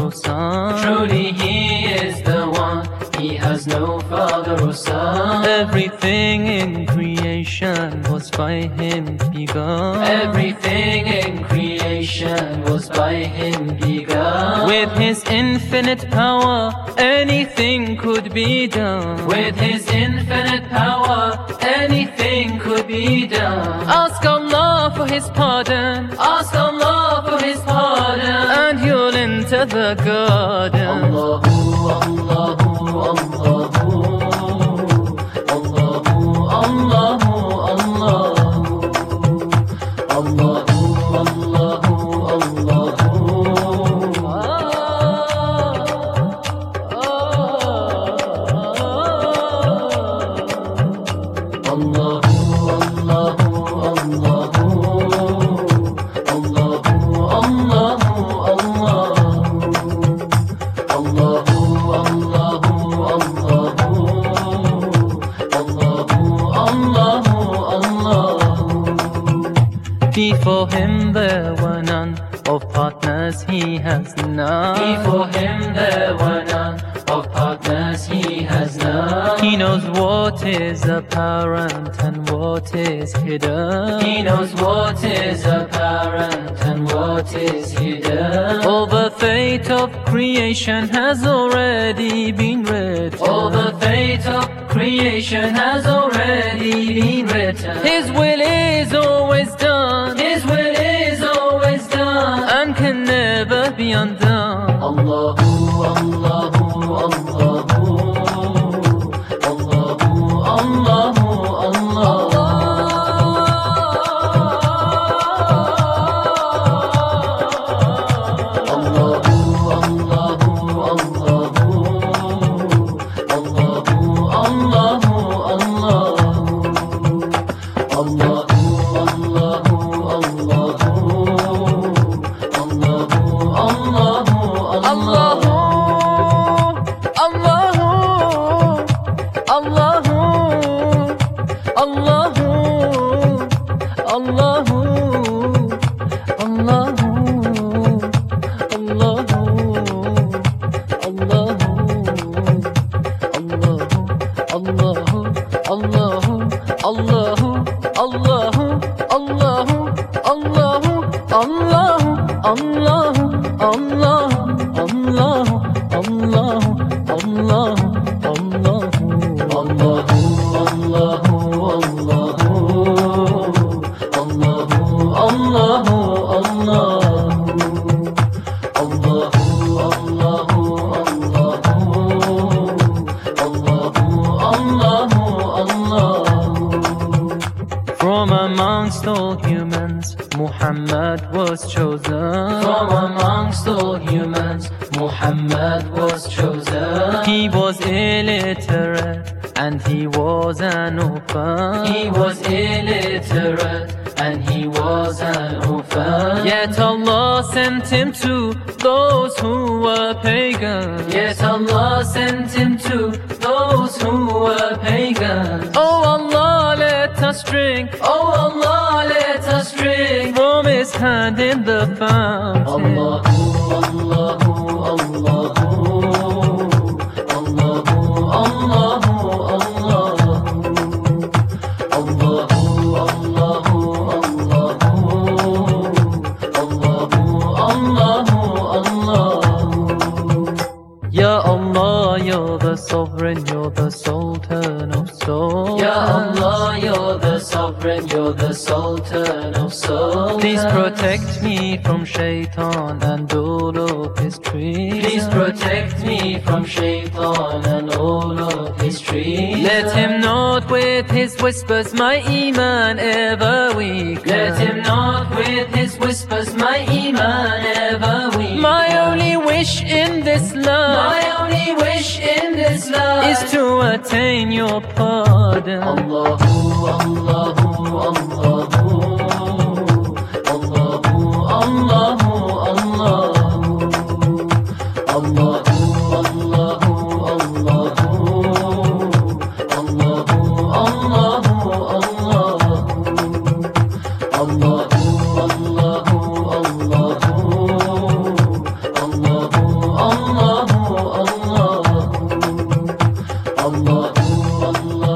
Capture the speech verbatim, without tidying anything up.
or son. Truly He is the one, He has no father or son. Everything in creation was by Him begun. Everything in creation was by Him begun. With His infinite power, anything could be done. With His infinite power, anything could be done. Ask Allah for His pardon, Ask Allah for His pardon, and you'll enter the garden. Allahu, Allahu, Allahu, Allahu, Allahu, Allahu, Allahu, Before Him there were none, of partners He has none. Before Him there were none, of partners He has none. He knows what is apparent and what is hidden. He knows what is apparent and what is hidden. All the fate of creation has already been written. All the fate of creation has already been written. His will is always done, His will is always done, and can never be undone. Allahu, Allahu, Allahu, Allahu, Allahu, Allah. From amongst all humans, Muhammad was chosen. From amongst all humans, Muhammad was chosen. He was illiterate and he was an orphan. He was illiterate and he was an orphan. Yet Allah sent him to those who were pagan. Yet Allah sent him to those who were pagan. Oh Allah, let us drink. Oh Allah, let us drink from His hand in the fountain. Allahu, Allahu, Allahu, Allahu, Allahu, Allahu, Allahu, Allahu, Allahu, Allahu. Ya Allah, you're the sovereign, you're the sultan of souls. Ya Allah, you're the sovereign, you're the sultan of souls. Please protect me from shaitan and all of his trees. Please protect me from shaitan and all of his trees. Let him not with his whispers my iman ever weaken. Let him not with his whispers my iman ever weaken. My only wish in this love, my only wish in this love is to attain your pardon. Allahu, Allahu, Allahu, Allahu, Allahu, Allahu, Allahu, Allahu, Allahu, Allahu, Allahu, Allahu, Allahu, Allahu, Allahu, Allah.